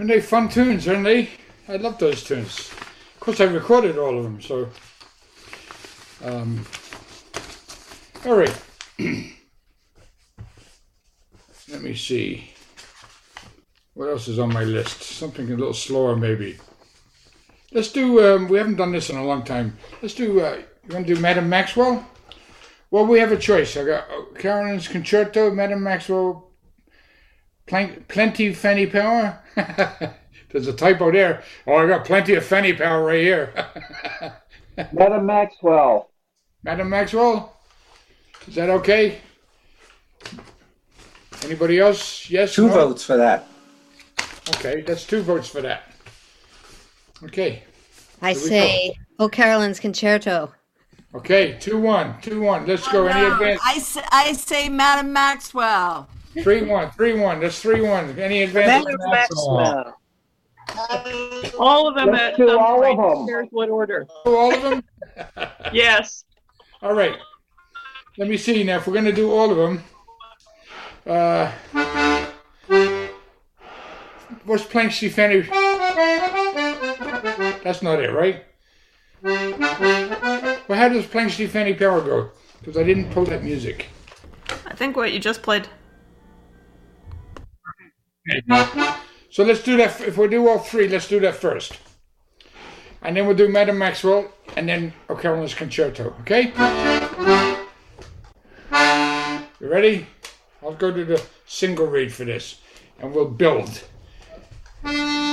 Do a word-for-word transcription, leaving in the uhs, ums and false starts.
And they're fun tunes, aren't they? I love those tunes. Of course, I recorded all of them, so. Um, all right. Let me see. What else is on my list? Something a little slower, maybe. Let's do, um, we haven't done this in a long time. Let's do, uh, you want to do Madame Maxwell? Well, we have a choice. I got Carolyn's Concerto, Madame Maxwell, Plenty Fanny Power. There's a typo there. Oh, I got plenty of Fanny Power right here. Madame Maxwell. Madame Maxwell? Is that okay? Anybody else? Yes? Two no? votes for that. Okay, that's two votes for that. Okay. I say, Oh, Carolyn's Concerto. Okay, two one, two one. Let's go. Oh, Any no. advance? I say, I say Madame Maxwell. Three one, three one. That's three one. Any advance? Madame Maxwell. All of them Let's at do some all point. of them. Here's what order. All of them? Yes. All right. Let me see now. If we're going to do all of them, uh, what's Plank Fanny? That's not it, right? Well, how does Plank Fanny Power go? Because I didn't pull that music. I think what you just played. So let's do that. If we do all three, let's do that first. And then we'll do Madame Maxwell and then O'Carroll's Concerto. Okay? You ready? I'll go to the single read for this and we'll build.